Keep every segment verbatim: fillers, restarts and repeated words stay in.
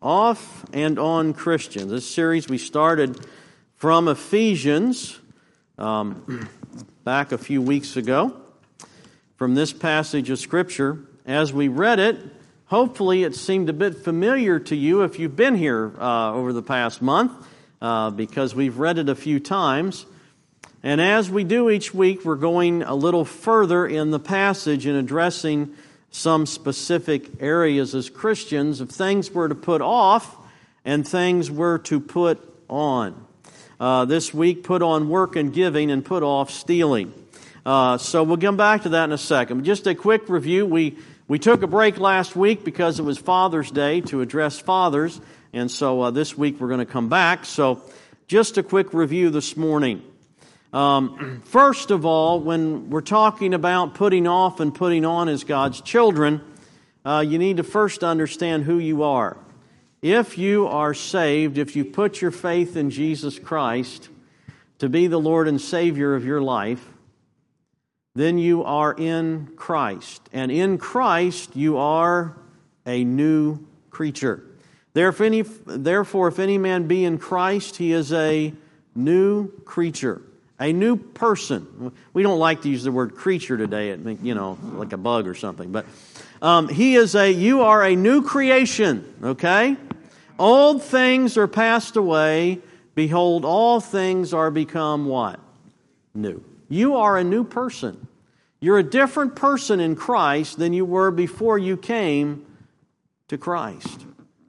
Off and on Christians. This series we started from Ephesians um, back a few weeks ago from this passage of Scripture. As we read it, hopefully it seemed a bit familiar to you if you've been here uh, over the past month uh, because we've read it a few times. And as we do each week, we're going a little further in the passage and addressing some specific areas as Christians of things we're to put off and things we're to put on. Uh, this week, put on work and giving and put off stealing. Uh, so we'll come back to that in a second. Just a quick review. We we took a break last week because it was Father's Day to address fathers. And so uh, this week we're going to come back. So just a quick review this morning. Um, first of all, when we're talking about putting off and putting on as God's children, uh, you need to first understand who you are. If you are saved, if you put your faith in Jesus Christ to be the Lord and Savior of your life, then you are in Christ. And in Christ, you are a new creature. Therefore, if any, therefore, if any man be in Christ, he is a new creature. A new person. We don't like to use the word creature today. It means, you know, like a bug or something. But um, he is a. You are a new creation. Okay, old things are passed away. Behold, all things are become what? New. You are a new person. You're a different person in Christ than you were before you came to Christ.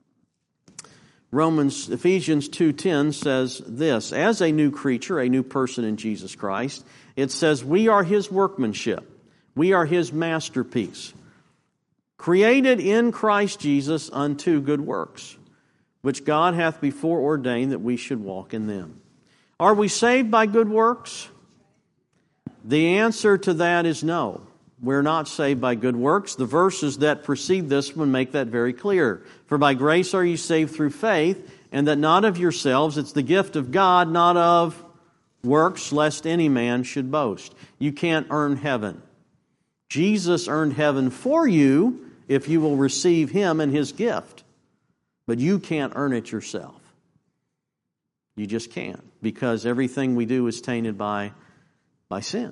Romans, Ephesians two ten says this, as a new creature, a new person in Jesus Christ, it says, we are His workmanship. We are His masterpiece, created in Christ Jesus unto good works, which God hath before ordained that we should walk in them. Are we saved by good works? The answer to that is no. We're not saved by good works. The verses that precede this one make that very clear. For by grace are you saved through faith, and that not of yourselves, it's the gift of God, not of works, lest any man should boast. You can't earn heaven. Jesus earned heaven for you if you will receive Him and His gift. But you can't earn it yourself. You just can't, because everything we do is tainted by, by sin.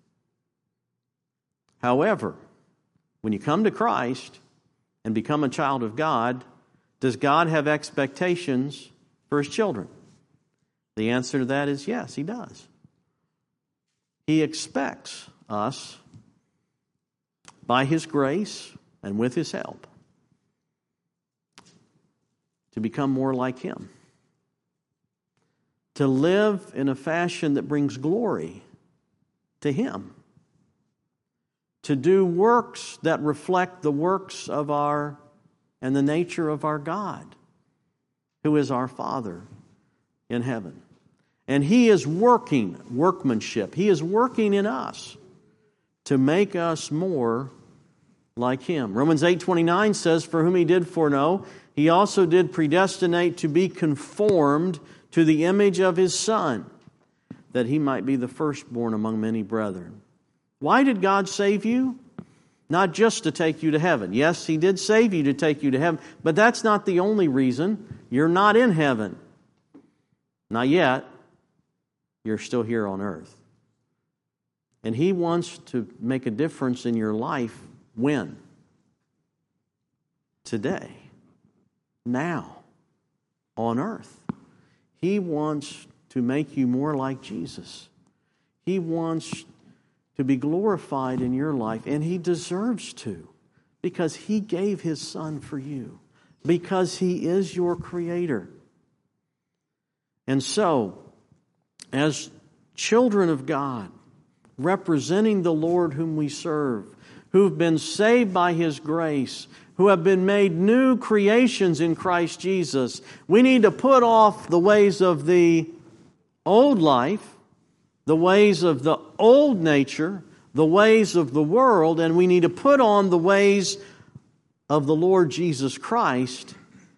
However, when you come to Christ and become a child of God, does God have expectations for His children? The answer to that is yes, He does. He expects us, by His grace and with His help, to become more like Him. To live in a fashion that brings glory to Him. To do works that reflect the works of our and the nature of our God, who is our Father in heaven. And He is working workmanship. He is working in us to make us more like Him. Romans eight twenty-nine says, for whom He did foreknow, He also did predestinate to be conformed to the image of His Son, that He might be the firstborn among many brethren. Why did God save you? Not just to take you to heaven. Yes, He did save you to take you to heaven, but that's not the only reason. You're not in heaven. Not yet. You're still here on earth. And He wants to make a difference in your life. When? Today. Now. On earth. He wants to make you more like Jesus. He wants to be glorified in your life, and He deserves to, because He gave His Son for you, because He is your Creator. And so, as children of God, representing the Lord whom we serve, who've been saved by His grace, who have been made new creations in Christ Jesus, we need to put off the ways of the old life, the ways of the old nature, the ways of the world, and we need to put on the ways of the Lord Jesus Christ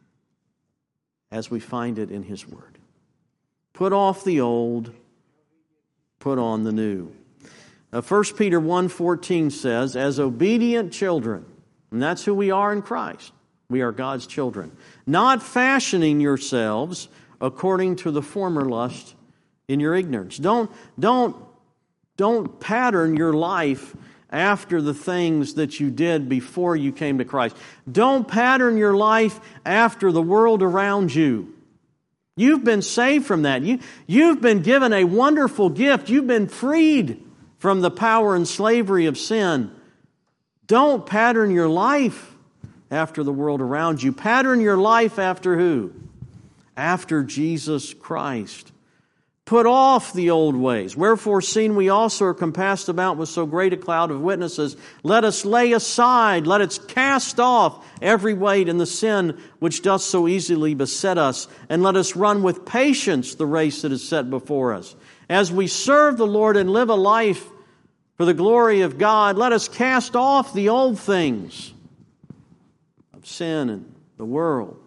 as we find it in His Word. Put off the old, put on the new. Uh, First Peter one fourteen says, as obedient children, and that's who we are in Christ, We are God's children. Not fashioning yourselves according to the former lust in your ignorance. Don't, don't, don't pattern your life after the things that you did before you came to Christ. Don't pattern your life after the world around you. You've been saved from that. You, you've been given a wonderful gift. You've been freed from the power and slavery of sin. Don't pattern your life after the world around you. Pattern your life after who? After Jesus Christ. Put off the old ways. Wherefore, seeing we also are compassed about with so great a cloud of witnesses, let us lay aside, let us cast off every weight and the sin which doth so easily beset us, and let us run with patience the race that is set before us. As we serve the Lord and live a life for the glory of God, let us cast off the old things of sin and the world.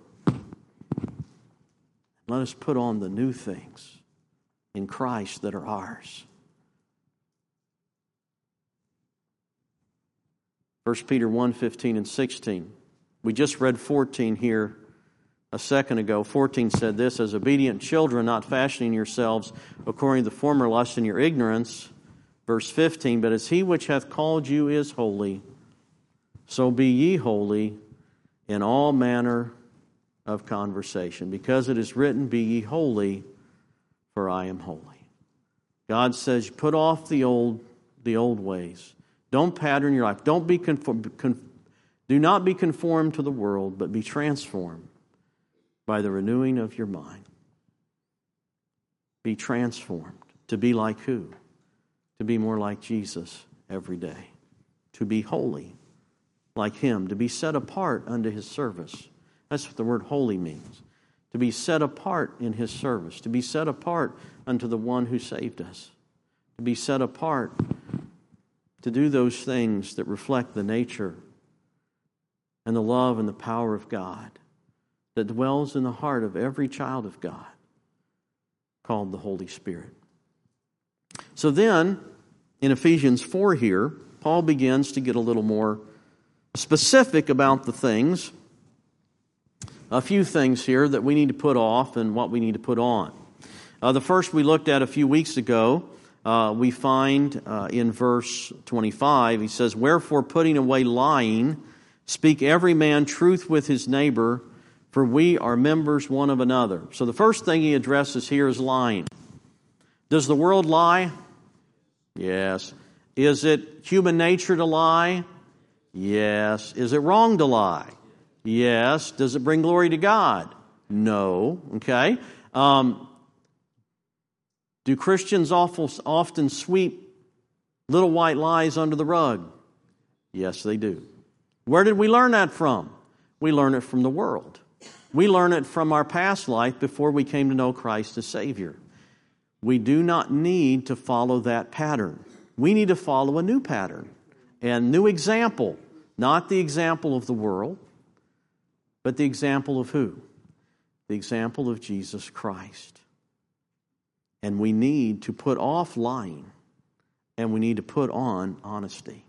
Let us put on the new things in Christ that are ours. First Peter one, fifteen and sixteen. We just read fourteen here a second ago. fourteen said this, as obedient children, not fashioning yourselves according to the former lust in your ignorance. Verse fifteen, but as he which hath called you is holy, so be ye holy in all manner of conversation. Because it is written, be ye holy, for I am holy. God says, put off the old, the old ways. Don't pattern your life. Don't be conform, con, do not be conformed to the world, but be transformed by the renewing of your mind. Be transformed. To be like who? To be more like Jesus every day. To be holy like Him. To be set apart unto His service. That's what the word holy means. To be set apart in His service. To be set apart unto the one who saved us. To be set apart to do those things that reflect the nature and the love and the power of God that dwells in the heart of every child of God, called the Holy Spirit. So then, in Ephesians four here, Paul begins to get a little more specific about the things. A few things here that we need to put off and what we need to put on. Uh, the first we looked at a few weeks ago, uh, we find uh, in verse twenty-five, he says, wherefore putting away lying, speak every man truth with his neighbor, for we are members one of another. So the first thing he addresses here is lying. Does the world lie? Yes. Is it human nature to lie? Yes. Is it wrong to lie? Yes. Does it bring glory to God? No. Okay. Um, do Christians often sweep little white lies under the rug? Yes, they do. Where did we learn that from? We learn it from the world. We learn it from our past life before we came to know Christ as Savior. We do not need to follow that pattern. We need to follow a new pattern and new example, not the example of the world, but the example of who? The example of Jesus Christ. And we need to put off lying, and we need to put on honesty.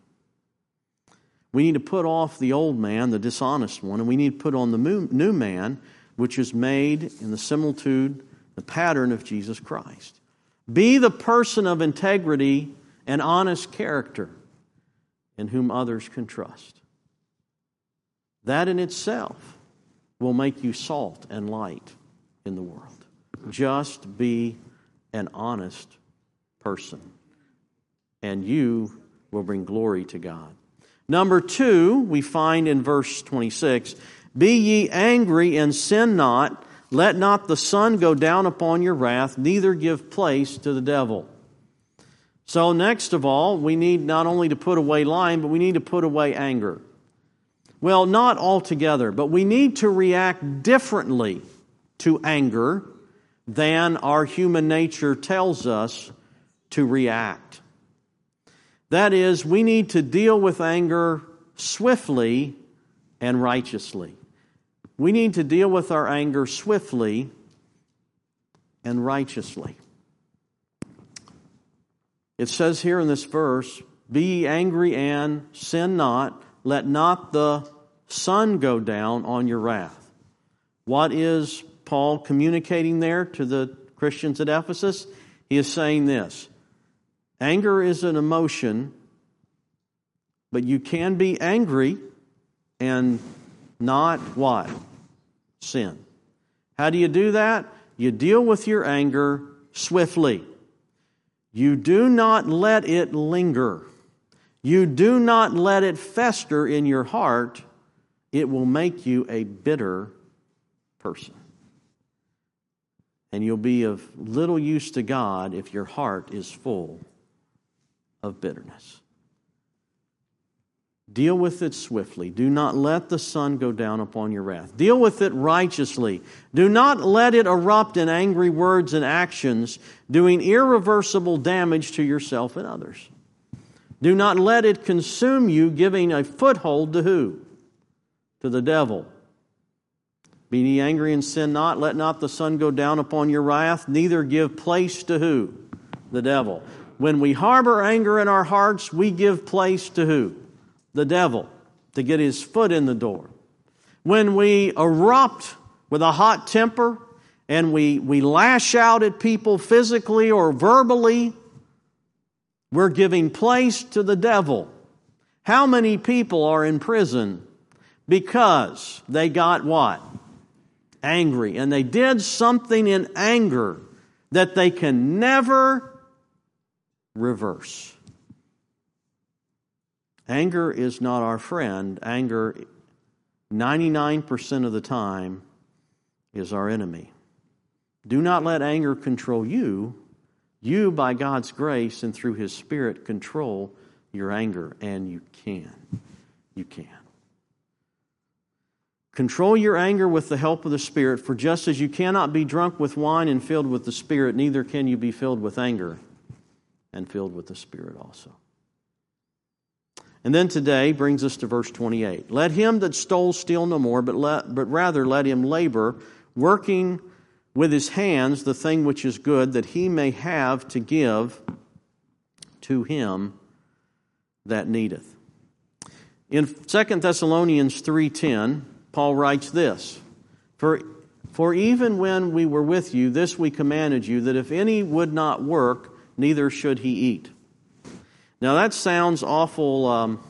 We need to put off the old man, the dishonest one, and we need to put on the new man, which is made in the similitude, the pattern of Jesus Christ. Be the person of integrity and honest character in whom others can trust. That in itself will make you salt and light in the world. Just be an honest person, and you will bring glory to God. Number two, we find in verse twenty-six, be ye angry and sin not, let not the sun go down upon your wrath, neither give place to the devil. So next of all, we need not only to put away lying, but we need to put away anger. Well, not altogether, but we need to react differently to anger than our human nature tells us to react. That is, we need to deal with anger swiftly and righteously. We need to deal with our anger swiftly and righteously. It says here in this verse, be ye angry and sin not, let not the sun go down on your wrath. What is Paul communicating there to the Christians at Ephesus? He is saying this: anger is an emotion, but you can be angry and not what? Sin. How do you do that? You deal with your anger swiftly. You do not let it linger. You do not let it fester in your heart. It will make you a bitter person. And you'll be of little use to God if your heart is full of bitterness. Deal with it swiftly. Do not let the sun go down upon your wrath. Deal with it righteously. Do not let it erupt in angry words and actions, doing irreversible damage to yourself and others. Do not let it consume you, giving a foothold to who? To the devil. Be ye angry and sin not. Let not the sun go down upon your wrath. Neither give place to who? The devil. When we harbor anger in our hearts, we give place to who? The devil, to get his foot in the door. When we erupt with a hot temper and we, we lash out at people physically or verbally, we're giving place to the devil. How many people are in prison because they got what? Angry. And they did something in anger that they can never reverse. Anger is not our friend. Anger, ninety-nine percent of the time, is our enemy. Do not let anger control you. You, by God's grace and through His Spirit, control your anger, and you can. You can. Control your anger with the help of the Spirit, for just as you cannot be drunk with wine and filled with the Spirit, neither can you be filled with anger and filled with the Spirit also. And then today brings us to verse twenty-eight. Let him that stole steal no more, but, let, but rather let him labor, working with his hands the thing which is good, that he may have to give to him that needeth. In Second Thessalonians three ten, Paul writes this, For, for even when we were with you, this we commanded you, that if any would not work, neither should he eat. Now that sounds awful um,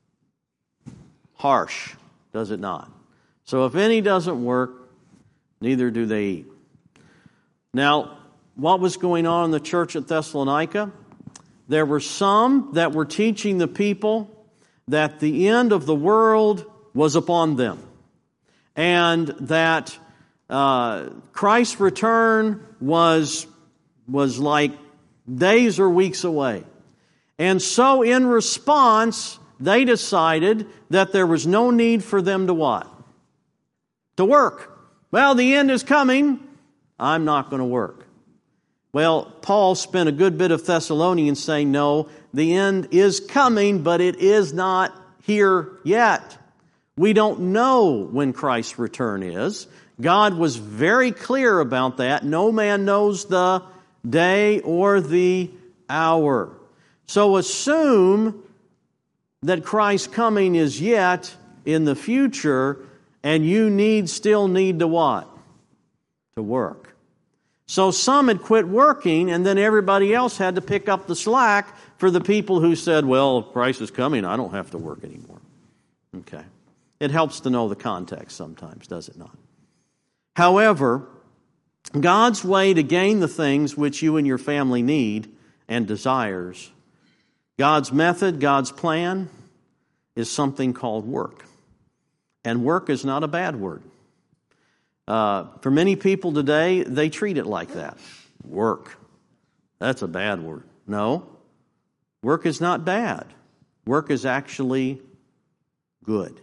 harsh, does it not? So if any doesn't work, neither do they eat. Now, what was going on in the church at Thessalonica? There were some that were teaching the people that the end of the world was upon them, and that uh, Christ's return was, was like days or weeks away. And so in response, they decided that there was no need for them to what? To work. Well, the end is coming. I'm not going to work. Well, Paul spent a good bit of Thessalonians saying, no, the end is coming, but it is not here yet. We don't know when Christ's return is. God was very clear about that. No man knows the day or the hour. So assume that Christ's coming is yet in the future, and you need still need to what? To work. So some had quit working, and then everybody else had to pick up the slack for the people who said, well, if Christ is coming, I don't have to work anymore. Okay. It helps to know the context sometimes, does it not? However, God's way to gain the things which you and your family need and desires, God's method, God's plan, is something called work. And work is not a bad word. Uh, for many people today, they treat it like that. Work. That's a bad word. No. Work is not bad. Work is actually good.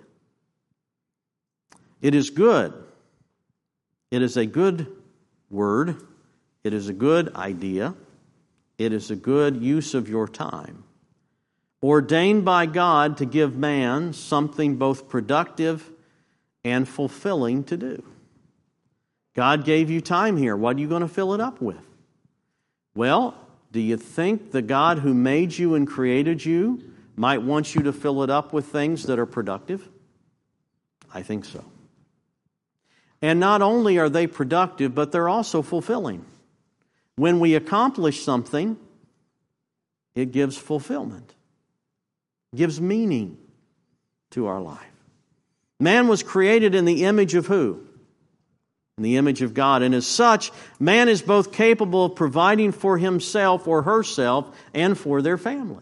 It is good. It is a good word. It is a good idea. It is a good use of your time. Ordained by God to give man something both productive and fulfilling to do. God gave you time here. What are you going to fill it up with? Well, do you think the God who made you and created you might want you to fill it up with things that are productive? I think so. And not only are they productive, but they're also fulfilling. When we accomplish something, it gives fulfillment, gives meaning to our life. Man was created in the image of who? In the image of God. And as such, man is both capable of providing for himself or herself and for their family.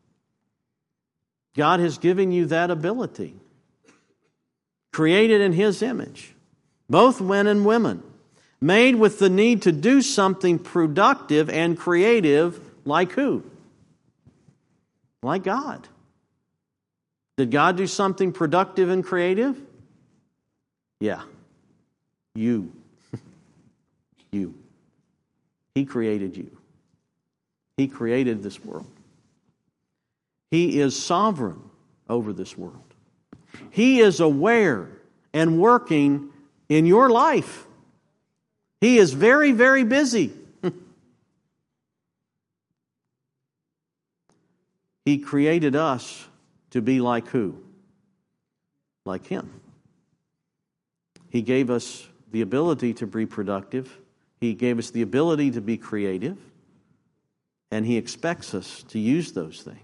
God has given you that ability. Created in His image. Both men and women. Made with the need to do something productive and creative like who? Like God. Did God do something productive and creative? Yeah. You. You. He created you. He created this world. He is sovereign over this world. He is aware and working in your life. He is very, very busy. He created us to be like who? Like Him. He gave us the ability to be productive. He gave us the ability to be creative. And He expects us to use those things.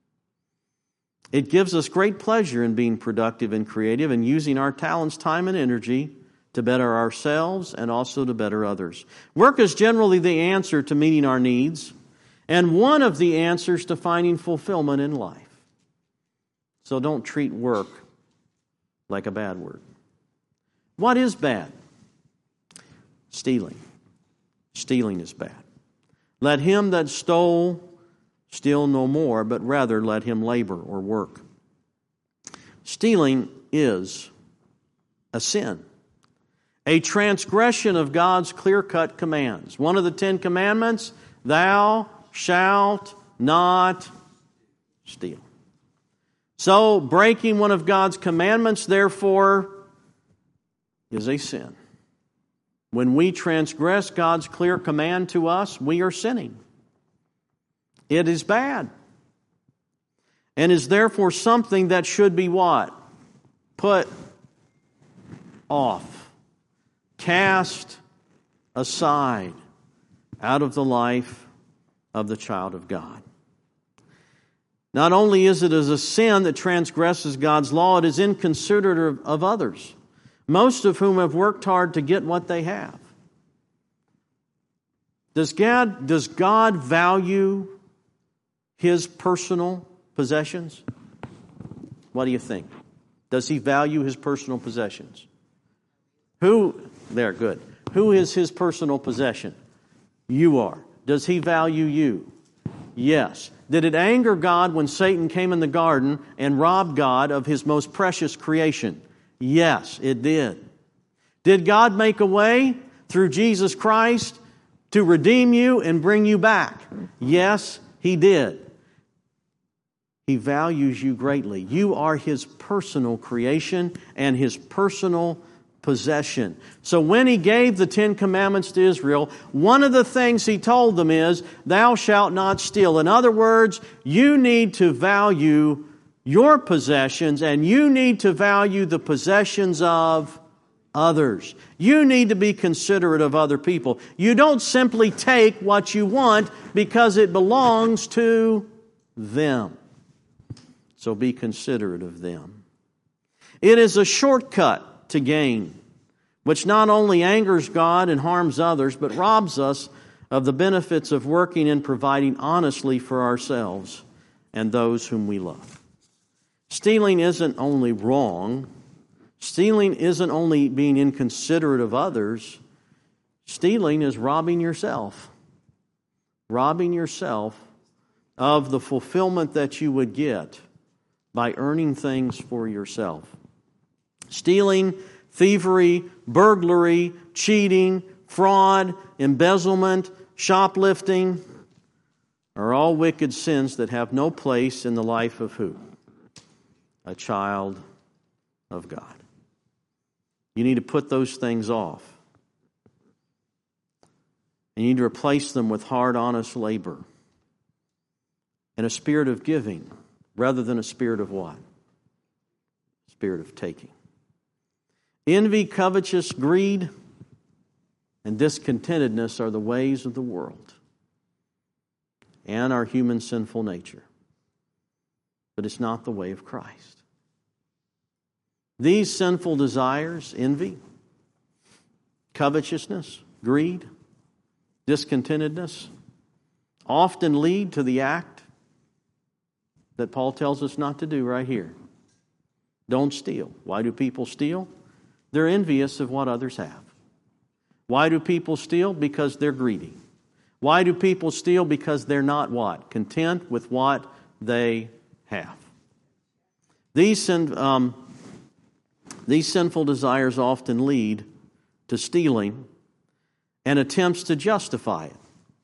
It gives us great pleasure in being productive and creative and using our talents, time, and energy to better ourselves and also to better others. Work is generally the answer to meeting our needs and one of the answers to finding fulfillment in life. So don't treat work like a bad word. What is bad? Stealing. Stealing is bad. Let him that stole steal no more, but rather let him labor or work. Stealing is a sin, a transgression of God's clear-cut commands. One of the Ten Commandments, thou shalt not steal. So, breaking one of God's commandments, therefore, is a sin. When we transgress God's clear command to us, we are sinning. It is bad. And is therefore something that should be what? Put off. Cast aside out of the life of the child of God. Not only is it as a sin that transgresses God's law, it is inconsiderate of others, most of whom have worked hard to get what they have. Does God, does God value His personal possessions? What do you think? Does He value His personal possessions? Who, there, good. Who is His personal possession? You are. Does He value you? Yes. Did it anger God when Satan came in the garden and robbed God of His most precious creation? Yes, it did. Did God make a way through Jesus Christ to redeem you and bring you back? Yes, He did. He values you greatly. You are His personal creation and His personal possession. So when He gave the Ten Commandments to Israel, one of the things He told them is, thou shalt not steal. In other words, you need to value your possessions and you need to value the possessions of others. You need to be considerate of other people. You don't simply take what you want because it belongs to them. So be considerate of them. It is a shortcut to gain, which not only angers God and harms others, but robs us of the benefits of working and providing honestly for ourselves and those whom we love. Stealing isn't only wrong. Stealing isn't only being inconsiderate of others. Stealing is robbing yourself. Robbing yourself of the fulfillment that you would get by earning things for yourself. Stealing, thievery, burglary, cheating, fraud, embezzlement, shoplifting are all wicked sins that have no place in the life of who? A child of God. You need to put those things off. And you need to replace them with hard, honest labor and a spirit of giving rather than a spirit of what? Spirit of taking. Envy, covetous, greed, and discontentedness are the ways of the world and our human sinful nature. But it's not the way of Christ. These sinful desires, envy, covetousness, greed, discontentedness, often lead to the act that Paul tells us not to do right here. Don't steal. Why do people steal? They're envious of what others have. Why do people steal? Because they're greedy. Why do people steal? Because they're not what? Content with what they have. These, sin, um, these sinful desires often lead to stealing and attempts to justify it.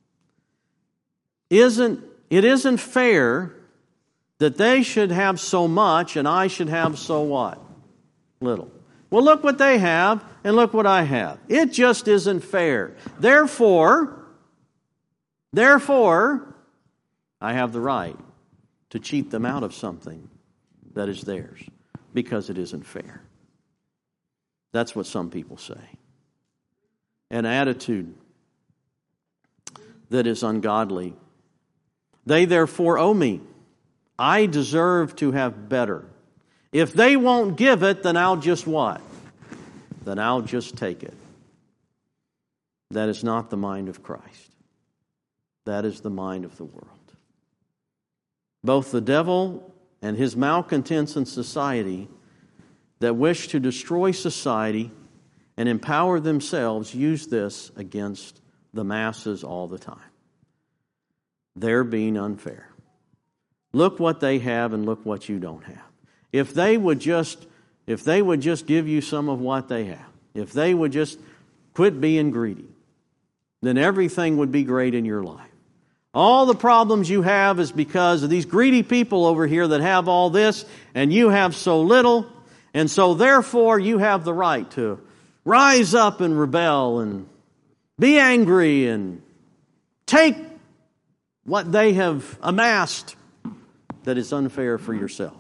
Isn't, it isn't fair that they should have so much and I should have so what? Little. Well, look what they have and look what I have. It just isn't fair. Therefore, therefore, I have the right to cheat them out of something that is theirs because it isn't fair. That's what some people say. An attitude that is ungodly. They therefore owe me. I deserve to have better. If they won't give it, then I'll just what? Then I'll just take it. That is not the mind of Christ. That is the mind of the world. Both the devil and his malcontents in society that wish to destroy society and empower themselves use this against the masses all the time. They're being unfair. Look what they have and look what you don't have. If they would just, if they would just give you some of what they have, if they would just quit being greedy, then everything would be great in your life. All the problems you have is because of these greedy people over here that have all this and you have so little, and so therefore you have the right to rise up and rebel and be angry and take what they have amassed that is unfair for yourself.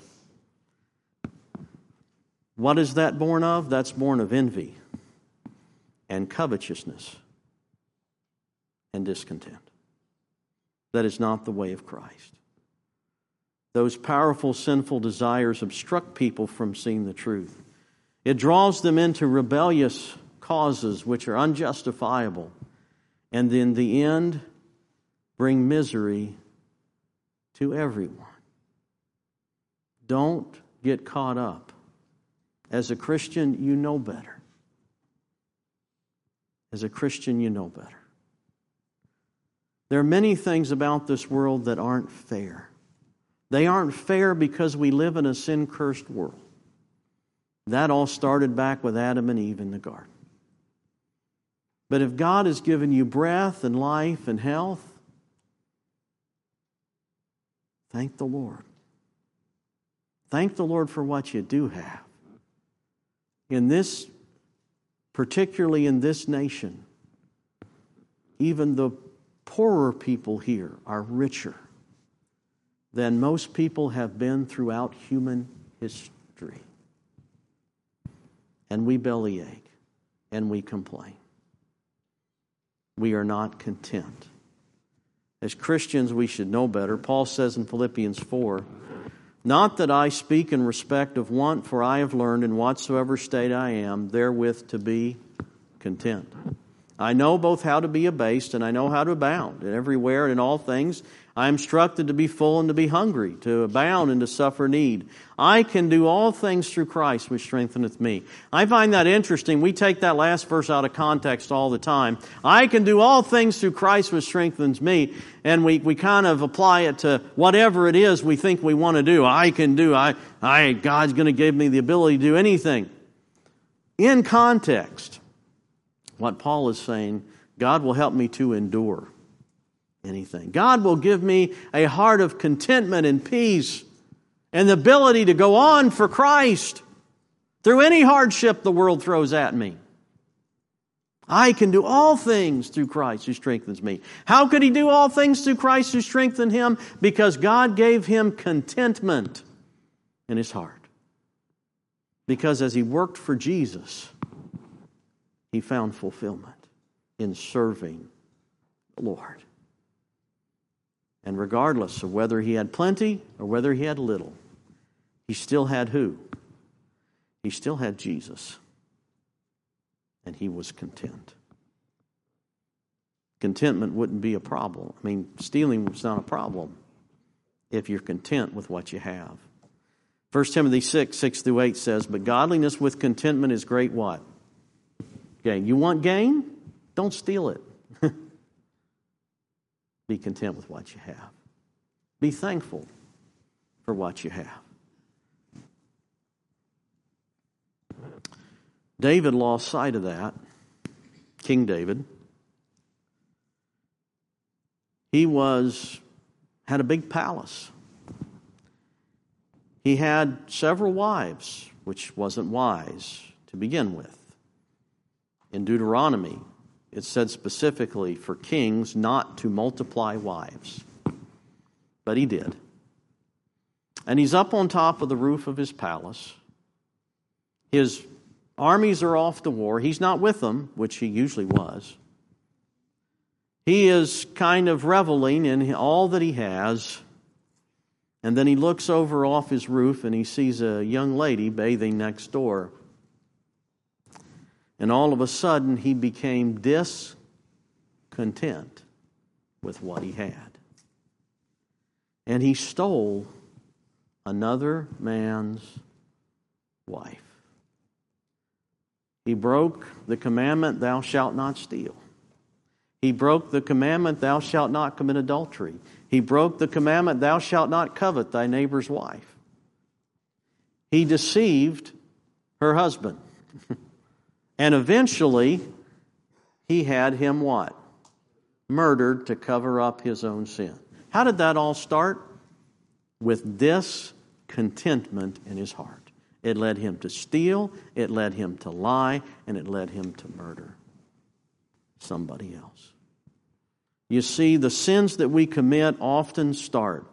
What is that born of? That's born of envy and covetousness and discontent. That is not the way of Christ. Those powerful sinful desires obstruct people from seeing the truth. It draws them into rebellious causes which are unjustifiable, and in the end bring misery to everyone. Don't get caught up. As a Christian, you know better. As a Christian, you know better. There are many things about this world that aren't fair. They aren't fair because we live in a sin-cursed world. That all started back with Adam and Eve in the garden. But if God has given you breath and life and health, thank the Lord. Thank the Lord for what you do have. In this, particularly in this nation, even the poorer people here are richer than most people have been throughout human history. And we bellyache and we complain. We are not content. As Christians, we should know better. Paul says in Philippians four, not that I speak in respect of want, for I have learned in whatsoever state I am, therewith to be content. I know both how to be abased and I know how to abound. And everywhere and in all things I am instructed to be full and to be hungry, to abound and to suffer need. I can do all things through Christ which strengtheneth me. I find that interesting. We take that last verse out of context all the time. I can do all things through Christ which strengthens me. And we, we kind of apply it to whatever it is we think we want to do. I can do, I, I God's going to give me the ability to do anything. In context, what Paul is saying, God will help me to endure anything. God will give me a heart of contentment and peace and the ability to go on for Christ through any hardship the world throws at me. I can do all things through Christ who strengthens me. How could he do all things through Christ who strengthened him? Because God gave him contentment in his heart. Because as he worked for Jesus, he found fulfillment in serving the Lord. And regardless of whether he had plenty or whether he had little, he still had who? He still had Jesus. And he was content. Contentment wouldn't be a problem. I mean, stealing was not a problem if you're content with what you have. First Timothy six, six through eight says, but godliness with contentment is great what? Gain. You want gain? Don't steal it. Be content with what you have. Be thankful for what you have. David lost sight of that. King David. He was had a big palace. He had several wives, which wasn't wise to begin with. In Deuteronomy, it said specifically for kings not to multiply wives. But he did. And he's up on top of the roof of his palace. His armies are off to war. He's not with them, which he usually was. He is kind of reveling in all that he has. And then he looks over off his roof and he sees a young lady bathing next door. And all of a sudden he became discontent with what he had. And he stole another man's wife. He broke the commandment, thou shalt not steal. He broke the commandment, thou shalt not commit adultery. He broke the commandment, thou shalt not covet thy neighbor's wife. He deceived her husband. And eventually, he had him what? Murdered to cover up his own sin. How did that all start? With discontentment in his heart. It led him to steal, it led him to lie, and it led him to murder somebody else. You see, the sins that we commit often start,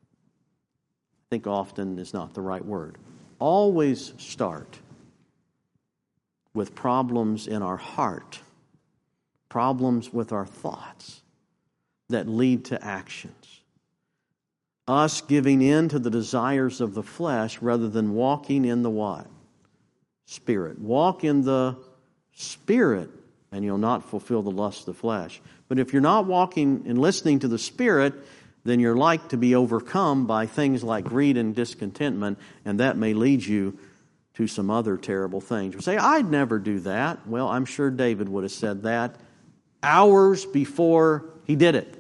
I think often is not the right word, always start with problems in our heart, problems with our thoughts that lead to actions. Us giving in to the desires of the flesh rather than walking in the what? Spirit. Walk in the Spirit and you'll not fulfill the lust of the flesh. But if you're not walking and listening to the Spirit, then you're like to be overcome by things like greed and discontentment, and that may lead you to some other terrible things. You say, I'd never do that. Well, I'm sure David would have said that hours before he did it.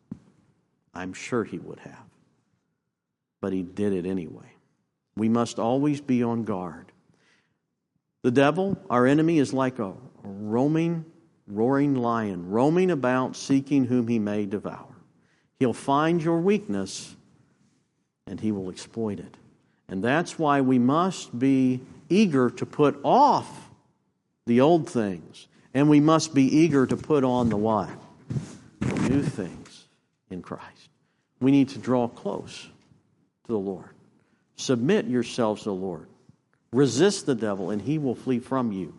I'm sure he would have. But he did it anyway. We must always be on guard. The devil, our enemy, is like a roaming, roaring lion, roaming about, seeking whom he may devour. He'll find your weakness, and he will exploit it. And that's why we must be eager to put off the old things, and we must be eager to put on the what? The new things in Christ. We need to draw close to the Lord. Submit yourselves to the Lord. Resist the devil and he will flee from you.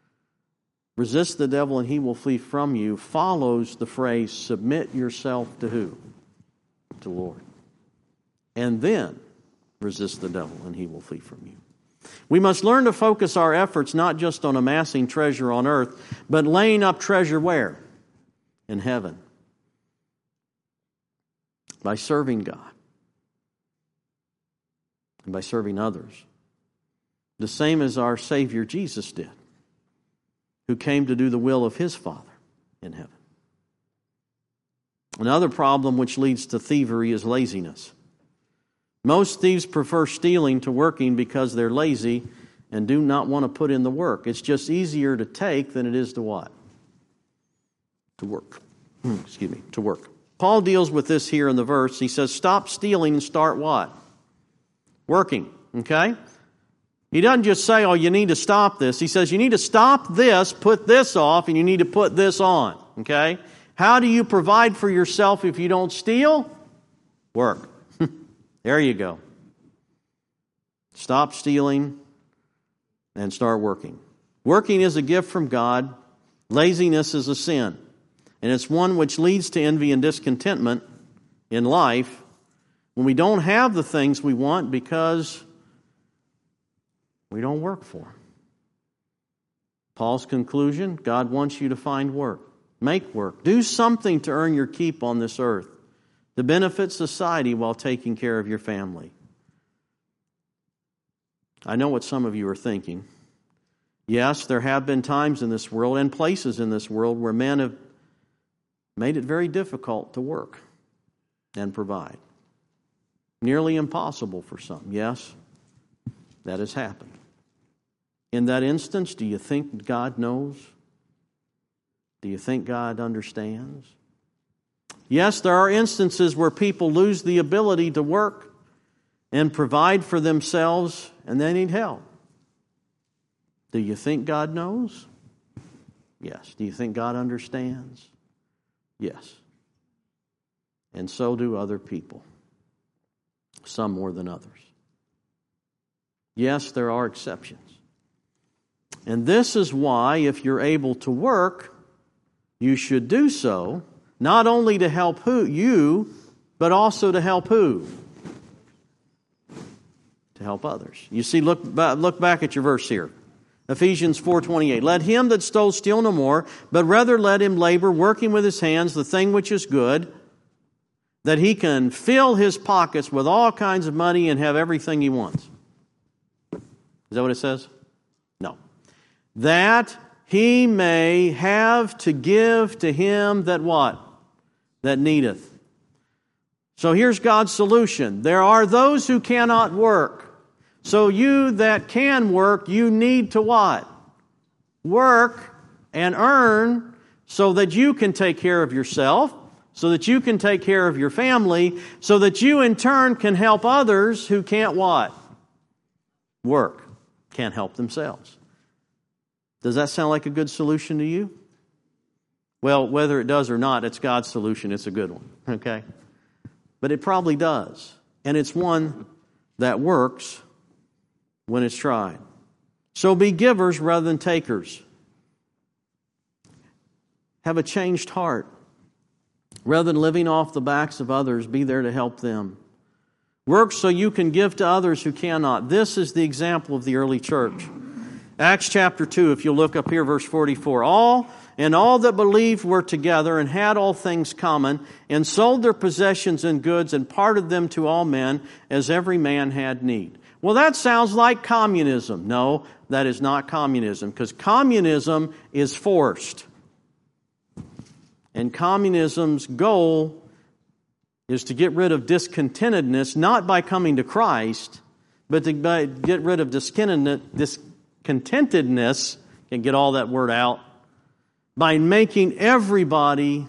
Resist the devil and he will flee from you follows the phrase, submit yourself to who? To the Lord. And then resist the devil and he will flee from you. We must learn to focus our efforts not just on amassing treasure on earth, but laying up treasure where? In heaven. By serving God. And by serving others. The same as our Savior Jesus did, who came to do the will of his Father in heaven. Another problem which leads to thievery is laziness. Most thieves prefer stealing to working because they're lazy and do not want to put in the work. It's just easier to take than it is to what? To work. Excuse me, to work. Paul deals with this here in the verse. He says, stop stealing and start what? Working. Okay? He doesn't just say, oh, you need to stop this. He says, you need to stop this, put this off, and you need to put this on. Okay? How do you provide for yourself if you don't steal? Work. There you go. Stop stealing. and start working. Working is a gift from God. Laziness is a sin. And it's one which leads to envy and discontentment in life when we don't have the things we want because we don't work for them. Paul's conclusion, God wants you to find work. Make work. Do something to earn your keep on this earth, to benefit society while taking care of your family. I know what some of you are thinking. Yes, there have been times in this world and places in this world where men have made it very difficult to work and provide. Nearly impossible for some. Yes, that has happened. In that instance, do you think God knows? Do you think God understands? Yes, there are instances where people lose the ability to work and provide for themselves, and they need help. Do you think God knows? Yes. Do you think God understands? Yes. And so do other people. Some more than others. Yes, there are exceptions. And this is why, if you're able to work, you should do so, not only to help who, you, but also to help who? To help others. You see, look, look back at your verse here. Ephesians four twenty-eight. Let him that stole steal no more, but rather let him labor, working with his hands the thing which is good, that he can fill his pockets with all kinds of money and have everything he wants. Is that what it says? No. That he may have to give to him that what? That needeth. So here's God's solution. There are those who cannot work. So you that can work, you need to what? Work and earn so that you can take care of yourself, so that you can take care of your family, so that you in turn can help others who can't what? Work. Can't help themselves. Does that sound like a good solution to you? Well, whether it does or not, it's God's solution. It's a good one, okay? But it probably does. And it's one that works when it's tried. So be givers rather than takers. Have a changed heart. Rather than living off the backs of others, be there to help them. Work so you can give to others who cannot. This is the example of the early church. Acts chapter two, if you look up here, verse forty-four. All and all that believed were together and had all things common, and sold their possessions and goods and parted them to all men as every man had need. Well, that sounds like communism. No, that is not communism, because communism is forced. And communism's goal is to get rid of discontentedness, not by coming to Christ, but to by get rid of discontentedness, and get all that word out, by making everybody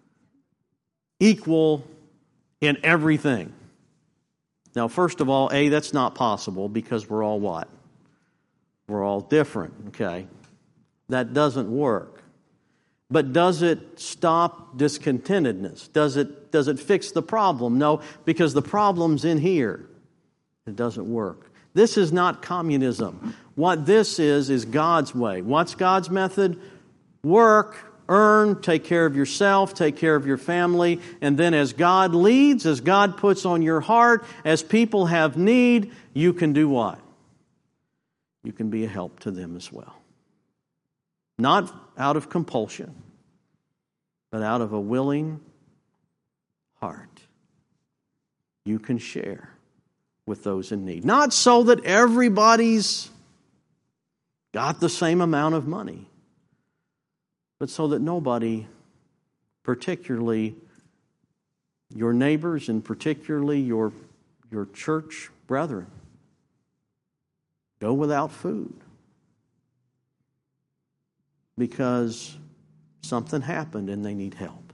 equal in everything. Now, first of all, A, that's not possible because we're all what? We're all different, okay? That doesn't work. But does it stop discontentedness? Does it, does it fix the problem? No, because the problem's in here. It doesn't work. This is not communism. What this is, is God's way. What's God's method? Work, earn, take care of yourself, take care of your family, and then as God leads, as God puts on your heart, as people have need, you can do what? You can be a help to them as well. Not out of compulsion, but out of a willing heart. You can share with those in need. Not so that everybody's got the same amount of money, but so that nobody, particularly your neighbors and particularly your, your church brethren, go without food because something happened and they need help.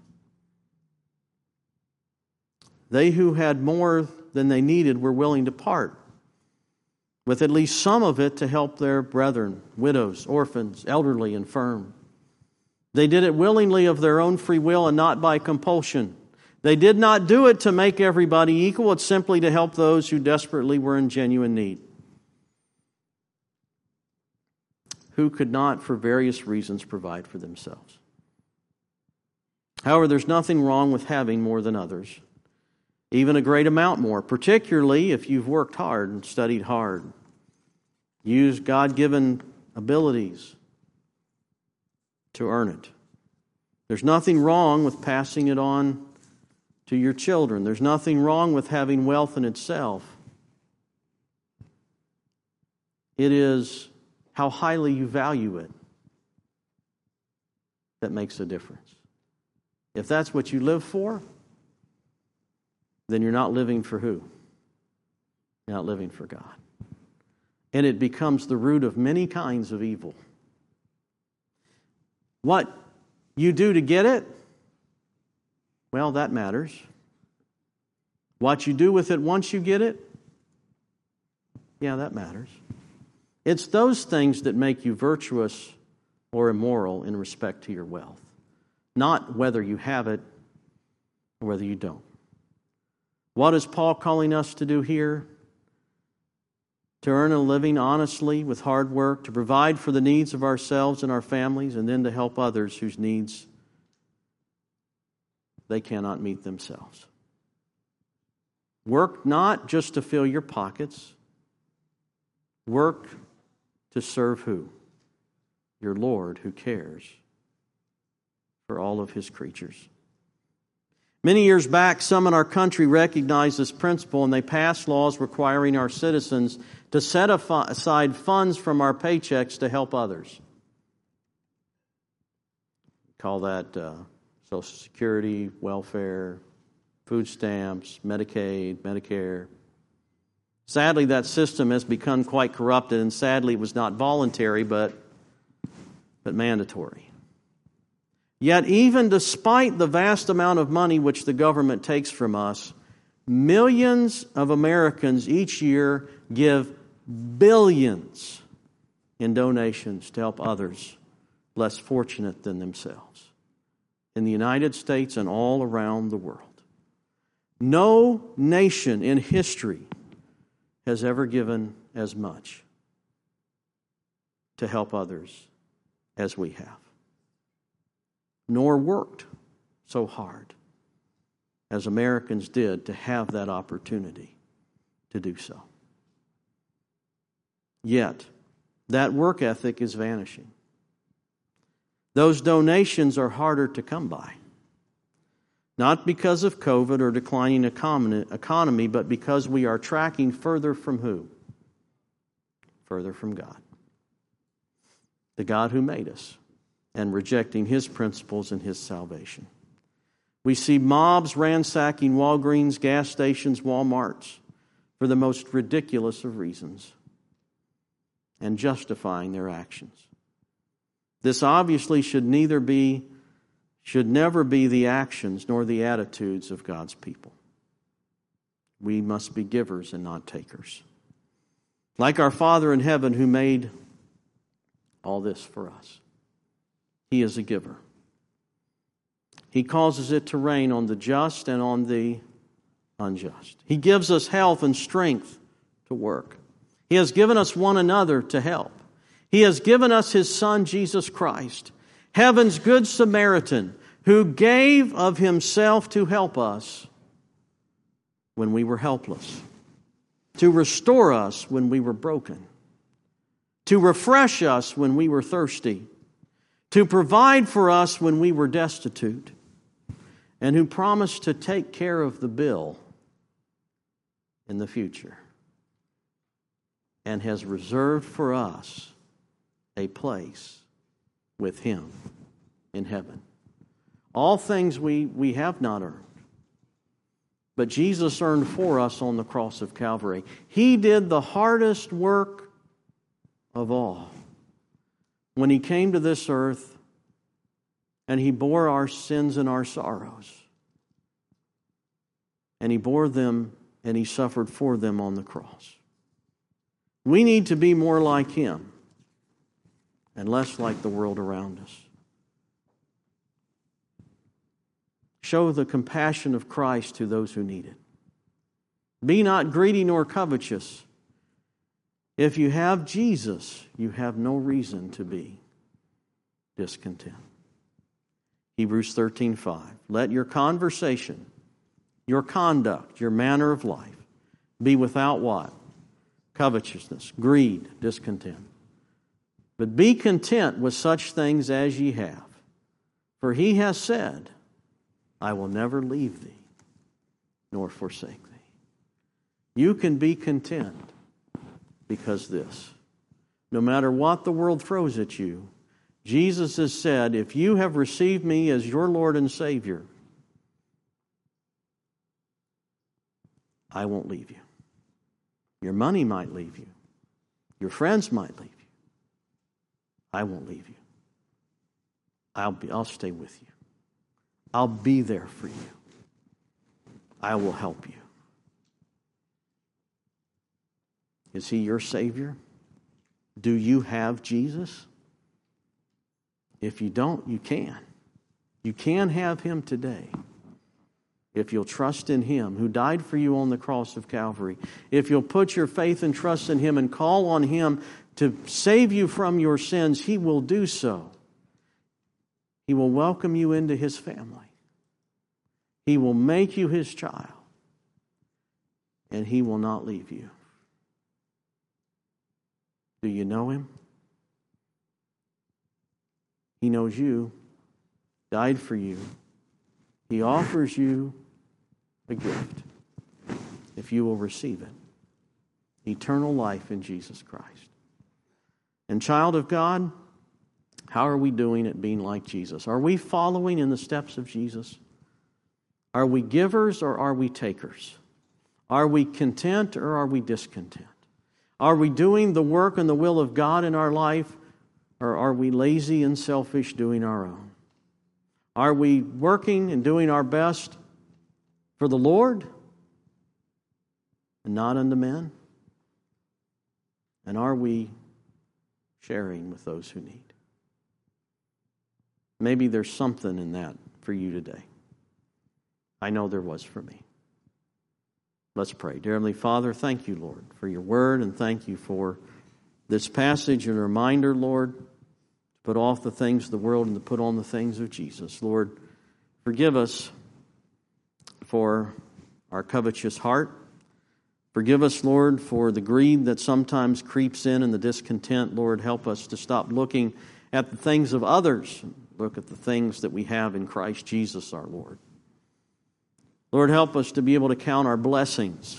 They who had more than they needed were willing to part with at least some of it to help their brethren, widows, orphans, elderly, infirm. They did it willingly of their own free will and not by compulsion. They did not do it to make everybody equal. It's simply to help those who desperately were in genuine need. who could not, for various reasons, provide for themselves. However, there's nothing wrong with having more than others, even a great amount more, particularly if you've worked hard and studied hard, used God-given abilities to earn it. There's nothing wrong with passing it on to your children. There's nothing wrong with having wealth in itself. It is how highly you value it that makes a difference. If that's what you live for, then you're not living for who? You're not living for God. And it becomes the root of many kinds of evil. What you do to get it, well, that matters. What you do with it once you get it, yeah, that matters. It's those things that make you virtuous or immoral in respect to your wealth, not whether you have it or whether you don't. What is Paul calling us to do here? To earn a living honestly with hard work, to provide for the needs of ourselves and our families, and then to help others whose needs they cannot meet themselves. Work not just to fill your pockets. Work to serve who? Your Lord, who cares for all of His creatures. Many years back, some in our country recognized this principle, and they passed laws requiring our citizens to set aside funds from our paychecks to help others. Call that uh, Social Security, welfare, food stamps, Medicaid, Medicare. Sadly, that system has become quite corrupted, and sadly, it was not voluntary, but, but mandatory. Yet, even despite the vast amount of money which the government takes from us, millions of Americans each year give billions in donations to help others less fortunate than themselves in the United States and all around the world. No nation in history has ever given as much to help others as we have, nor worked so hard as Americans did to have that opportunity to do so. Yet, that work ethic is vanishing. Those donations are harder to come by. Not because of COVID or declining economy, but because we are tracking further from who? Further from God. The God who made us, and rejecting His principles and His salvation. We see mobs ransacking Walgreens, gas stations, Walmarts for the most ridiculous of reasons and justifying their actions. This obviously should neither be, should never be the actions nor the attitudes of God's people. We must be givers and not takers. Like our Father in heaven who made all this for us. He is a giver. He causes it to rain on the just and on the unjust. He gives us health and strength to work. He has given us one another to help. He has given us His Son, Jesus Christ, heaven's good Samaritan, who gave of Himself to help us when we were helpless, to restore us when we were broken, to refresh us when we were thirsty, to provide for us when we were destitute, and who promised to take care of the bill in the future, and has reserved for us a place with Him in heaven. All things we, we have not earned, but Jesus earned for us on the cross of Calvary. He did the hardest work of all when He came to this earth and He bore our sins and our sorrows. And He bore them and He suffered for them on the cross. We need to be more like Him and less like the world around us. Show the compassion of Christ to those who need it. Be not greedy nor covetous. If you have Jesus, you have no reason to be discontent. Hebrews thirteen five. Let your conversation, your conduct, your manner of life be without what? Covetousness, greed, discontent. But be content with such things as ye have. For he has said, I will never leave thee, nor forsake thee. You can be content because this. No matter what the world throws at you, Jesus has said, if you have received me as your Lord and Savior, I won't leave you. Your money might leave you. Your friends might leave you. I won't leave you. I'll be, I'll stay with you. I'll be there for you. I will help you. Is he your Savior? Do you have Jesus? If you don't, you can. You can have him today. If you'll trust in him who died for you on the cross of Calvary. If you'll put your faith and trust in him and call on him to save you from your sins, he will do so. He will welcome you into his family. He will make you his child. And he will not leave you. Do you know him? He knows you, died for you. He offers you a gift, if you will receive it. Eternal life in Jesus Christ. And child of God, how are we doing at being like Jesus? Are we following in the steps of Jesus? Are we givers or are we takers? Are we content or are we discontent? Are we doing the work and the will of God in our life, or are we lazy and selfish doing our own? Are we working and doing our best for the Lord and not unto men? And are we sharing with those who need? Maybe there's something in that for you today. I know there was for me. Let's pray. Dear Heavenly Father, thank you, Lord, for your word, and thank you for this passage and a reminder, Lord, to put off the things of the world and to put on the things of Jesus. Lord, forgive us for our covetous heart. Forgive us, Lord, for the greed that sometimes creeps in and the discontent. Lord, help us to stop looking at the things of others and look at the things that we have in Christ Jesus our Lord. Lord, help us to be able to count our blessings.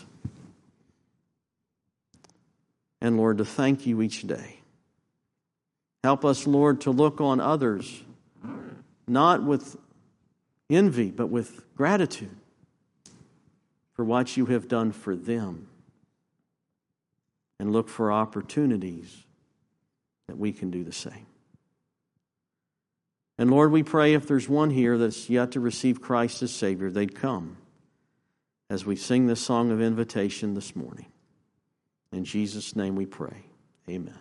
And Lord, to thank you each day. Help us, Lord, to look on others, not with envy, but with gratitude for what you have done for them. And look for opportunities that we can do the same. And Lord, we pray if there's one here that's yet to receive Christ as Savior, they'd come as we sing this song of invitation this morning. In Jesus' name we pray. Amen.